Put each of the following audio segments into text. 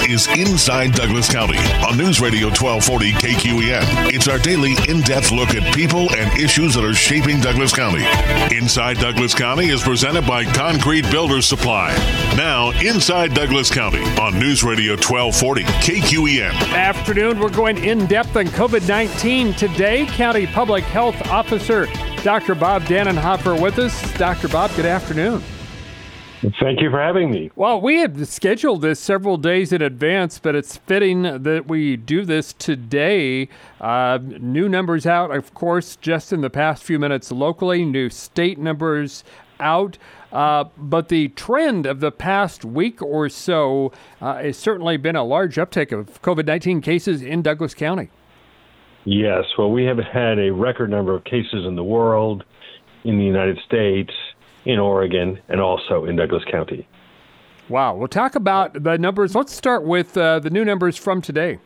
is Inside Douglas County on News Radio 1240 KQEN. It's our daily in-depth look at people and issues that are shaping Douglas County. Inside Douglas County is presented by Concrete Builders Supply. Now, Inside Douglas County on News Radio 1240 KQEN. Afternoon, we're going in-depth on COVID-19 today. County Public Health Officer Dr. Bob Dannenhofer with us. Dr. Bob, good afternoon. Thank you for having me. Well, we had scheduled this several days in advance, but it's fitting that we do this today. New numbers out, of course, just in the past few minutes locally, new state numbers out. But the trend of the past week or so has certainly been a large uptick of COVID-19 cases in Douglas County. Yes, well, we have had a record number of cases in the world, in the United States, in Oregon, and also in Douglas County. Wow. We'll talk about the numbers. Let's start with the new numbers from today.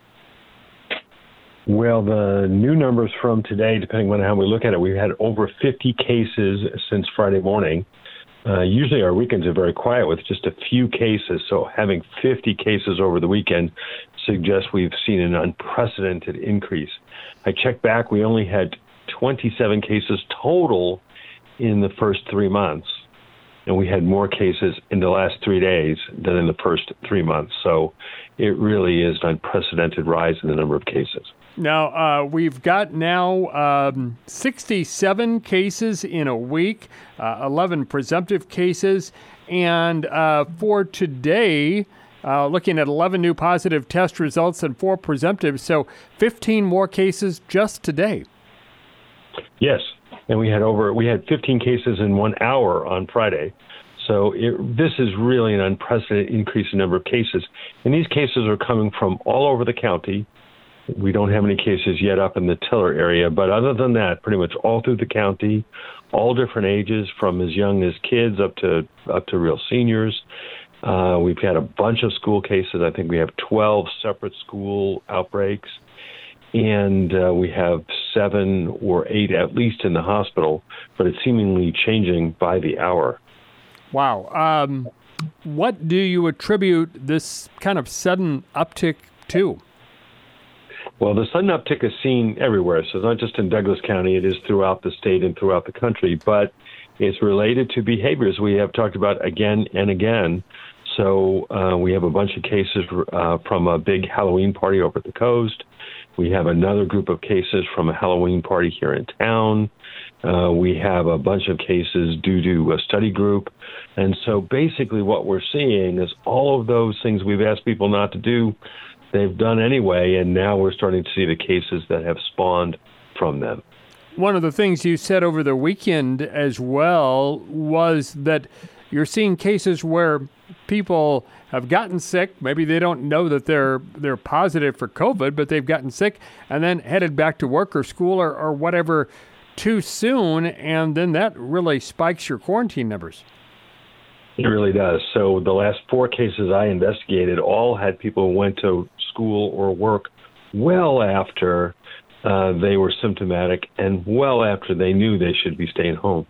Well, the new numbers from today, depending on how we look at it, we've had over 50 cases since Friday morning. Usually our weekends are very quiet with just a few cases, so having 50 cases over the weekend suggests we've seen an unprecedented increase. I checked back, we only had 27 cases total in the first 3 months, and we had more cases in the last 3 days than in the first 3 months. So it really is an unprecedented rise in the number of cases. Now, we've got now 67 cases in a week, 11 presumptive cases, and for today, looking at 11 new positive test results and 4 presumptive, so 15 more cases just today. Yes. And we had 15 cases in 1 hour on Friday. So this is really an unprecedented increase in number of cases. And these cases are coming from all over the county. We don't have any cases yet up in the Tiller area. But other than that, pretty much all through the county, all different ages, from as young as kids up to real seniors. We've had a bunch of school cases. I think we have 12 separate school outbreaks. And we have 7 or 8 at least in the hospital, but it's seemingly changing by the hour. Wow. What do you attribute this kind of sudden uptick to? Well, the sudden uptick is seen everywhere. So it's not just in Douglas County. It is throughout the state and throughout the country. But it's related to behaviors we have talked about again and again. So we have a bunch of cases from a big Halloween party over at the coast. We have another group of cases from a Halloween party here in town. We have a bunch of cases due to a study group. And so basically what we're seeing is all of those things we've asked people not to do, they've done anyway, and now we're starting to see the cases that have spawned from them. One of the things you said over the weekend as well was that you're seeing cases where people have gotten sick. Maybe they don't know that they're positive for COVID, but they've gotten sick and then headed back to work or school or whatever too soon, and then that really spikes your quarantine numbers. It really does. So the last 4 cases I investigated all had people who went to school or work well after they were symptomatic and well after they knew they should be staying home.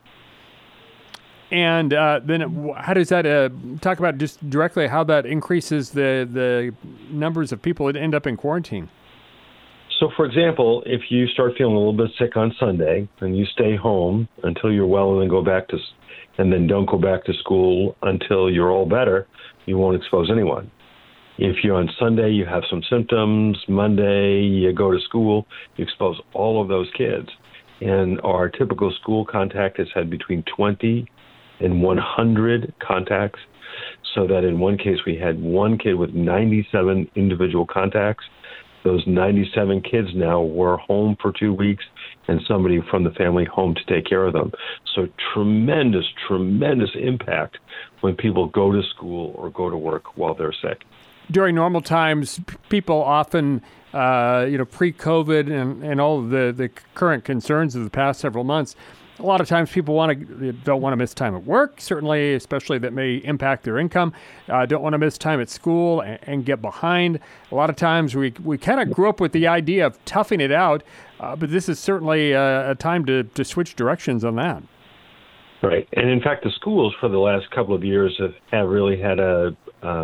And then how does that talk about just directly how that increases the numbers of people that end up in quarantine? So, for example, if you start feeling a little bit sick on Sunday and you stay home until you're well and then don't go back to school until you're all better, you won't expose anyone. If you're on Sunday, you have some symptoms, Monday you go to school, you expose all of those kids. And our typical school contact has had between 20 and 100 contacts, so that in one case we had one kid with 97 individual contacts. Those 97 kids now were home for 2 weeks and somebody from the family home to take care of them. So tremendous, tremendous impact when people go to school or go to work while they're sick. During normal times, people often, pre-COVID and all of the current concerns of the past several months, a lot of times people don't want to miss time at work, certainly, especially that may impact their income. Don't want to miss time at school and get behind. A lot of times we kind of grew up with the idea of toughing it out, but this is certainly a time to switch directions on that. Right. And in fact, the schools for the last couple of years have really had a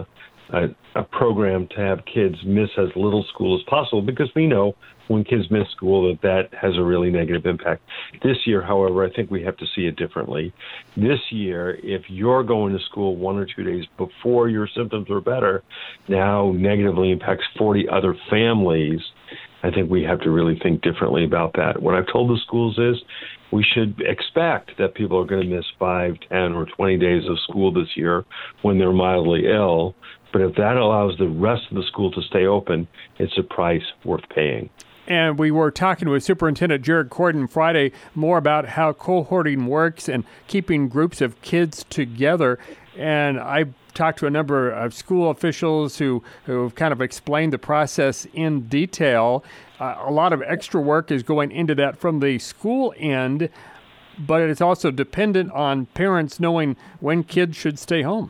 a program to have kids miss as little school as possible, because we know when kids miss school that has a really negative impact. This year, however, I think we have to see it differently. This year, if you're going to school 1 or 2 days before your symptoms are better, now negatively impacts 40 other families. I think we have to really think differently about that. What I've told the schools is we should expect that people are going to miss 5, 10, or 20 days of school this year when they're mildly ill. But if that allows the rest of the school to stay open, it's a price worth paying. And we were talking with Superintendent Jared Corden Friday more about how cohorting works and keeping groups of kids together. And I talked to a number of school officials who have kind of explained the process in detail. A lot of extra work is going into that from the school end, but it's also dependent on parents knowing when kids should stay home.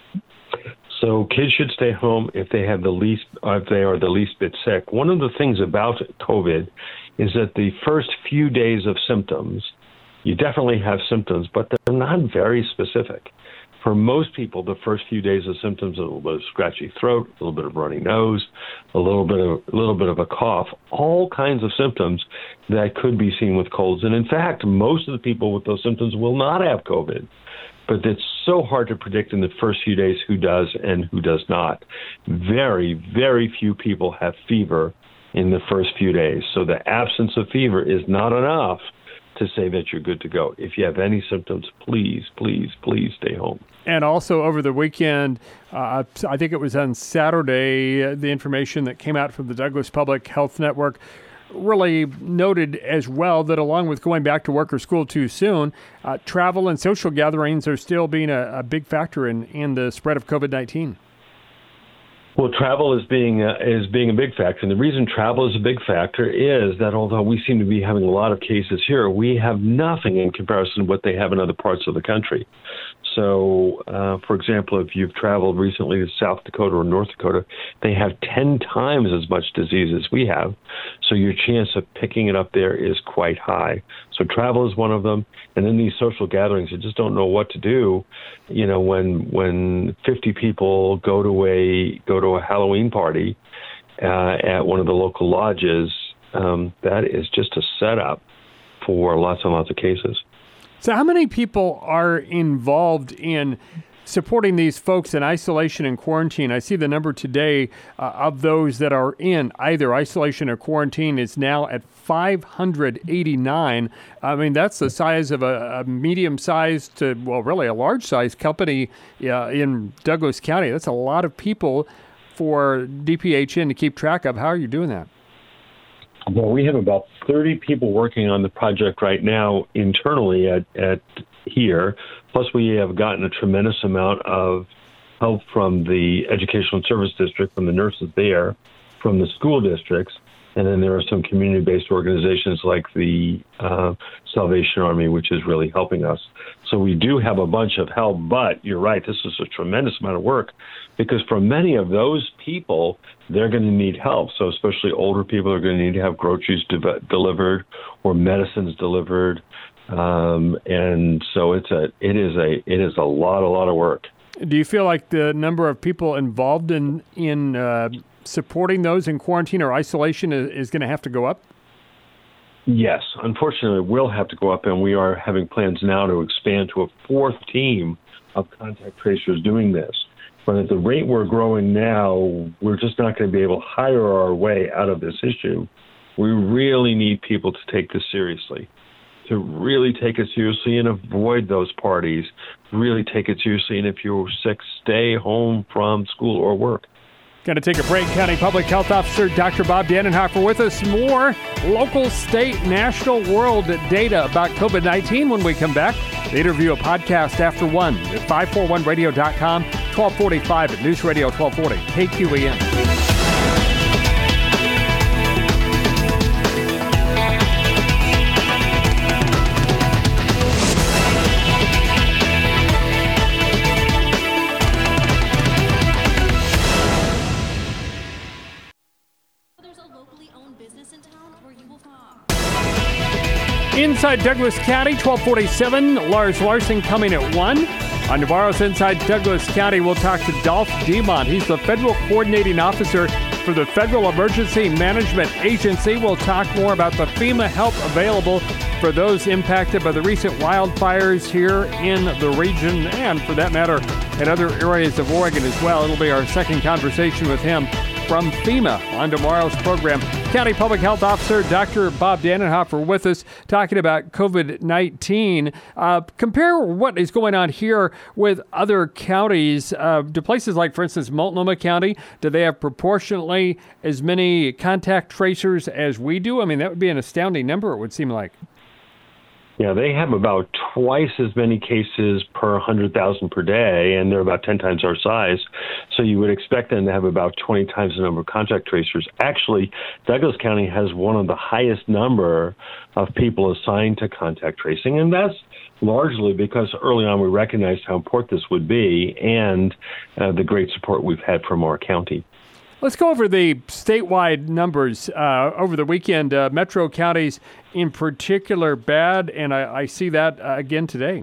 So kids should stay home if they are the least bit sick. One of the things about COVID is that the first few days of symptoms, you definitely have symptoms, but they're not very specific. For most people, the first few days of symptoms, a little bit of scratchy throat, a little bit of runny nose, a little bit of a cough, all kinds of symptoms that could be seen with colds. And in fact, most of the people with those symptoms will not have COVID. But it's so hard to predict in the first few days who does and who does not. Very, very few people have fever in the first few days. So the absence of fever is not enough to say that you're good to go. If you have any symptoms, please, please, please stay home. And also over the weekend, I think it was on Saturday, the information that came out from the Douglas Public Health Network really noted as well that along with going back to work or school too soon, travel and social gatherings are still being a big factor in the spread of COVID-19. Well, travel is being a big factor. And the reason travel is a big factor is that although we seem to be having a lot of cases here, we have nothing in comparison to what they have in other parts of the country. So, for example, if you've traveled recently to South Dakota or North Dakota, they have 10 times as much disease as we have. So your chance of picking it up there is quite high. So travel is one of them. And then these social gatherings, you just don't know what to do. You know, when 50 people go to a Halloween party at one of the local lodges, that is just a setup for lots and lots of cases. So how many people are involved in supporting these folks in isolation and quarantine? I see the number today of those that are in either isolation or quarantine is now at 589. I mean, that's the size of a medium-sized to, well, really a large-sized company in Douglas County. That's a lot of people for DPHN to keep track of. How are you doing that? Well, we have about 30 people working on the project right now internally at here. Plus, we have gotten a tremendous amount of help from the Educational Service District, from the nurses there, from the school districts, and then there are some community-based organizations like the Salvation Army, which is really helping us. So we do have a bunch of help, but you're right, this is a tremendous amount of work because for many of those people, they're going to need help. So especially older people are going to need to have groceries delivered or medicines delivered. And so it is a lot of work. Do you feel like the number of people involved in supporting those in quarantine or isolation is going to have to go up? Yes, unfortunately, it will have to go up, and we are having plans now to expand to a fourth team of contact tracers doing this. But at the rate we're growing now, we're just not going to be able to hire our way out of this issue. We really need people to take this seriously, to really take it seriously and avoid those parties, really take it seriously. And if you're sick, stay home from school or work. Going to take a break. County Public Health Officer Dr. Bob Dannenhofer with us. More local, state, national, world data about COVID-19 when we come back. The interview, a podcast after 1 at 541radio.com, 1245 at News Radio 1240, KQEN. Inside Douglas County, 1247, Lars Larson coming at 1. On tomorrow's Inside Douglas County, we'll talk to Dolph Demont. He's the Federal Coordinating Officer for the Federal Emergency Management Agency. We'll talk more about the FEMA help available for those impacted by the recent wildfires here in the region and, for that matter, in other areas of Oregon as well. It'll be our second conversation with him from FEMA on tomorrow's program. County Public Health Officer Dr. Bob Dannenhofer with us talking about COVID-19. Compare what is going on here with other counties. Do places like, for instance, Multnomah County, do they have proportionately as many contact tracers as we do? I mean, that would be an astounding number, it would seem like. Yeah, they have about twice as many cases per 100,000 per day, and they're about 10 times our size. So you would expect them to have about 20 times the number of contact tracers. Actually, Douglas County has one of the highest number of people assigned to contact tracing, and that's largely because early on we recognized how important this would be and the great support we've had from our county. Let's go over the statewide numbers over the weekend. Metro counties in particular bad, and I see that again today.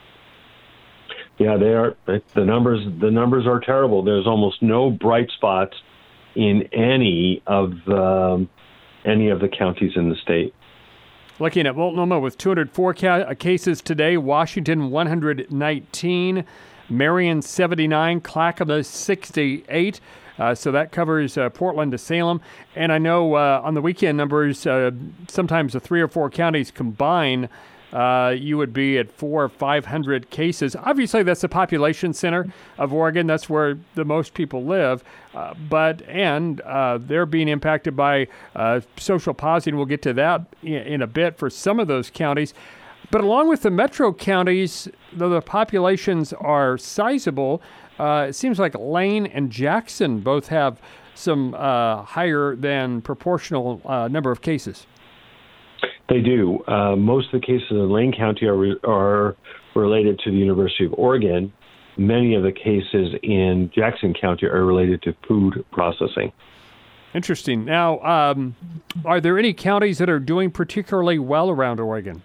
Yeah, they are. The numbers are terrible. There's almost no bright spots in any of the counties in the state. Looking at Multnomah with 204 cases today, Washington 119, Marion 79, Clackamas 68. So that covers Portland to Salem. And I know on the weekend numbers, sometimes the 3 or 4 counties combine, you would be at 400 or 500 cases. Obviously, that's the population center of Oregon. That's where the most people live. But they're being impacted by social pausing. We'll get to that in a bit for some of those counties. But along with the metro counties, though the populations are sizable, it seems like Lane and Jackson both have some higher than proportional number of cases. They do. Most of the cases in Lane County are related to the University of Oregon. Many of the cases in Jackson County are related to food processing. Interesting. Now, are there any counties that are doing particularly well around Oregon?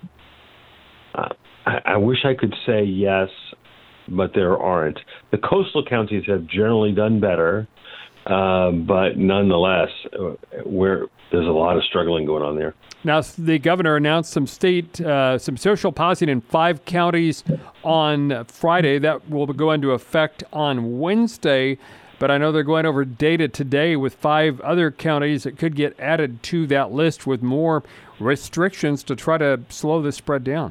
I wish I could say yes, but there aren't. The coastal counties have generally done better, but nonetheless, there's a lot of struggling going on there. Now, the governor announced some social pausing in 5 counties on Friday. That will go into effect on Wednesday, but I know they're going over data today with 5 other counties that could get added to that list with more restrictions to try to slow this spread down.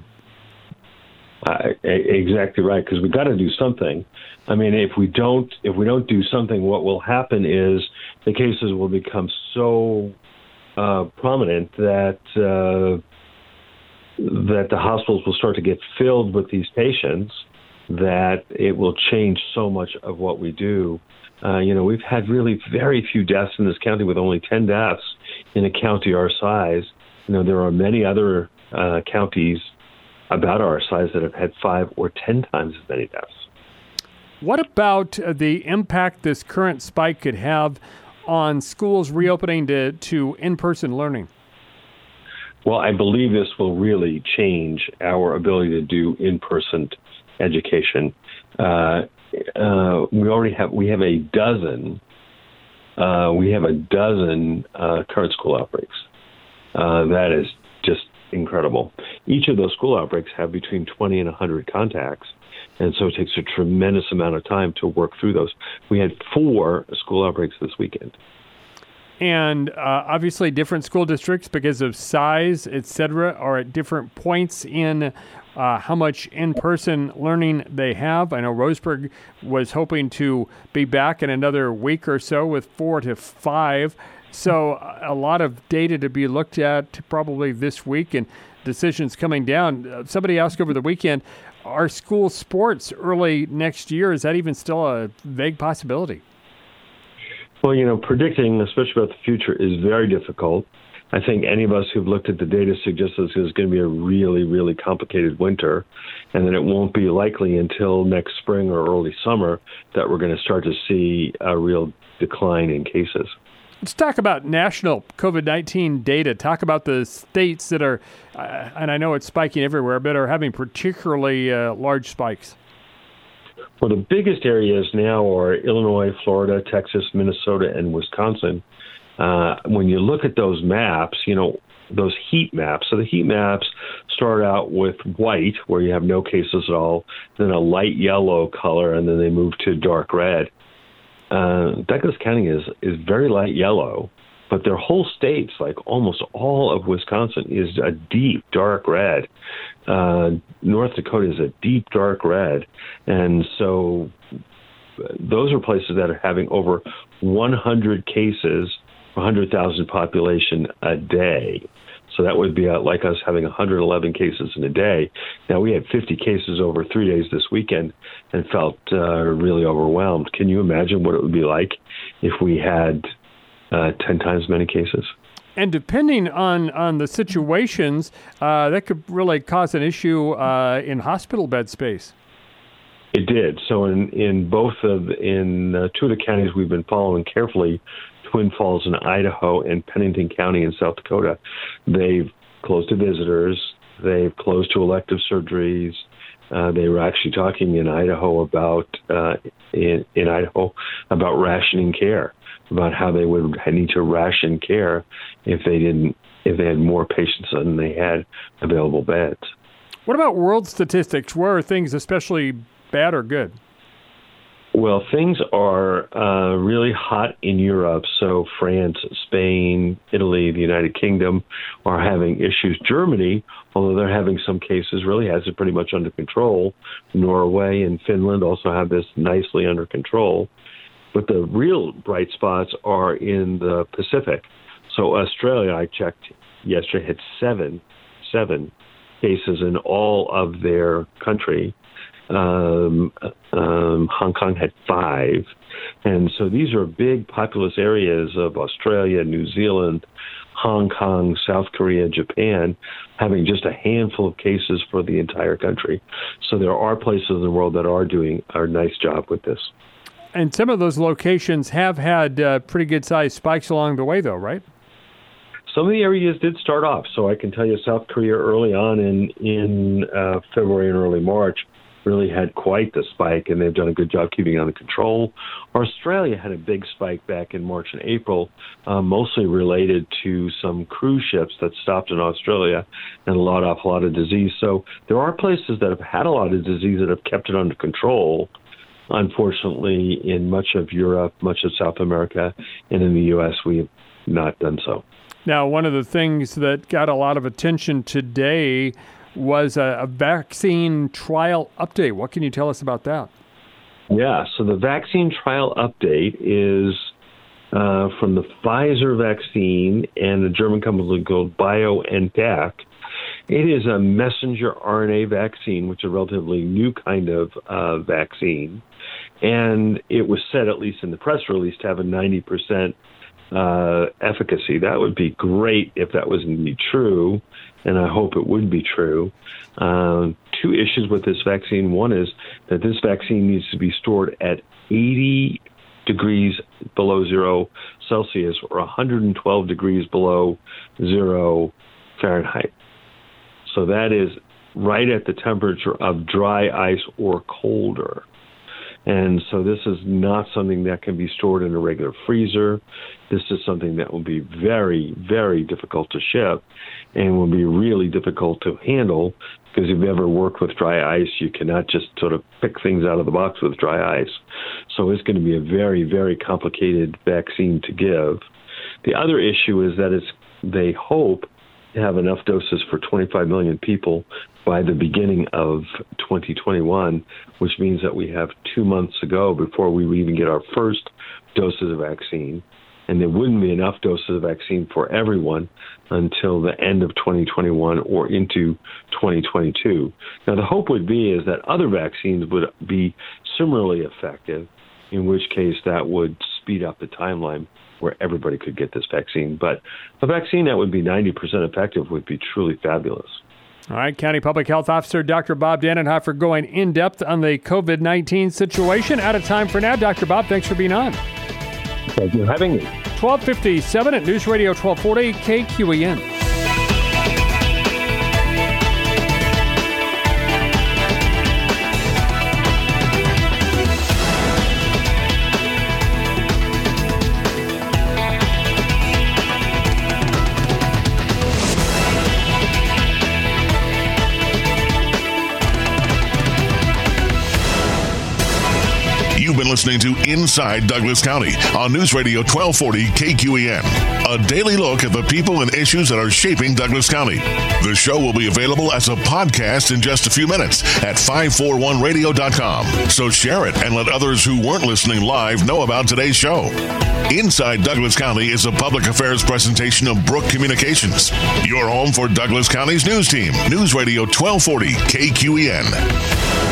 Exactly right, because we've got to do something. I mean, if we don't do something, what will happen is the cases will become so prominent that the hospitals will start to get filled with these patients that it will change so much of what we do. We've had really very few deaths in this county, with only 10 deaths in a county our size. There are many other counties about our size that have had 5 or 10 times as many deaths. What about the impact this current spike could have on schools reopening to in-person learning? Well, I believe this will really change our ability to do in-person education. We have a dozen current school outbreaks. That is just incredible. Each of those school outbreaks have between 20 and 100 contacts, and so it takes a tremendous amount of time to work through those. We had 4 school outbreaks this weekend. And obviously different school districts, because of size, et cetera, are at different points in how much in-person learning they have. I know Roseburg was hoping to be back in another week or so with 4 to 5. So a lot of data to be looked at probably this week and decisions coming down. Somebody asked over the weekend, are school sports early next year? Is that even still a vague possibility? Well, predicting, especially about the future, is very difficult. I think any of us who've looked at the data suggests this is going to be a really, really complicated winter, and that it won't be likely until next spring or early summer that we're going to start to see a real decline in cases. Let's talk about national COVID-19 data. Talk about the states that are, and I know it's spiking everywhere, but are having particularly large spikes. Well, the biggest areas now are Illinois, Florida, Texas, Minnesota, and Wisconsin. When you look at those maps, those heat maps. So the heat maps start out with white, where you have no cases at all, then a light yellow color, and then they move to dark red. Douglas County is very light yellow, but their whole state's, like almost all of Wisconsin, is a deep dark red. North Dakota is a deep dark red. And so those are places that are having over 100 cases per 100,000 population a day. So that would be like us having 111 cases in a day. Now, we had 50 cases over 3 days this weekend and felt really overwhelmed. Can you imagine what it would be like if we had 10 times many cases? And depending on the situations, that could really cause an issue in hospital bed space. It did. So in two of the counties we've been following carefully, Twin Falls in Idaho and Pennington County in South Dakota, they've closed to visitors. They've closed to elective surgeries. They were actually talking in Idaho about rationing care, about how they would need to ration care if they had more patients than they had available beds. What about world statistics? Where are things especially bad or good? Well, things are really hot in Europe. So France, Spain, Italy, the United Kingdom are having issues. Germany, although they're having some cases, really has it pretty much under control. Norway and Finland also have this nicely under control. But the real bright spots are in the Pacific. So Australia, I checked yesterday, had seven cases in all of their country. Hong Kong had 5. And so these are big populous areas of Australia, New Zealand, Hong Kong, South Korea, Japan, having just a handful of cases for the entire country. So there are places in the world that are doing a nice job with this. And some of those locations have had pretty good-sized spikes along the way, though, right? Some of the areas did start off. So I can tell you South Korea early on in February and early March really had quite the spike, and they've done a good job keeping it under control. Australia had a big spike back in March and April, mostly related to some cruise ships that stopped in Australia and an awful lot of disease. So there are places that have had a lot of disease that have kept it under control. Unfortunately, in much of Europe, much of South America, and in the U.S., we have not done so. Now, one of the things that got a lot of attention today was a vaccine trial update. What can you tell us about that? Yeah, so the vaccine trial update is from the Pfizer vaccine and the German company called BioNTech. It is a messenger RNA vaccine, which is a relatively new kind of vaccine. And it was said, at least in the press release, to have a 90% efficacy. That would be great if that was indeed true, and I hope it would be true. 2 issues with this vaccine. One is that this vaccine needs to be stored at 80 degrees below 0 Celsius or 112 degrees below 0 Fahrenheit. So that is right at the temperature of dry ice or colder. And so this is not something that can be stored in a regular freezer. This is something that will be very, very difficult to ship and will be really difficult to handle, because if you've ever worked with dry ice, you cannot just sort of pick things out of the box with dry ice. So it's going to be a very, very complicated vaccine to give. The other issue is that they hope to have enough doses for 25 million people by the beginning of 2021, which means that we have 2 months to go before we even get our first doses of vaccine. And there wouldn't be enough doses of vaccine for everyone until the end of 2021 or into 2022. Now, the hope would be is that other vaccines would be similarly effective, in which case that would speed up the timeline where everybody could get this vaccine. But a vaccine that would be 90% effective would be truly fabulous. All right, County Public Health Officer Dr. Bob Dannenhofer going in depth on the COVID-19 situation. Out of time for now. Dr. Bob, thanks for being on. Thank you for having me. 12:57 at News Radio 1240 KQEN. You've been listening to Inside Douglas County on News Radio 1240 KQEN. A daily look at the people and issues that are shaping Douglas County. The show will be available as a podcast in just a few minutes at 541radio.com. So share it and let others who weren't listening live know about today's show. Inside Douglas County is a public affairs presentation of Brook Communications. Your home for Douglas County's news team. News Radio 1240 KQEN.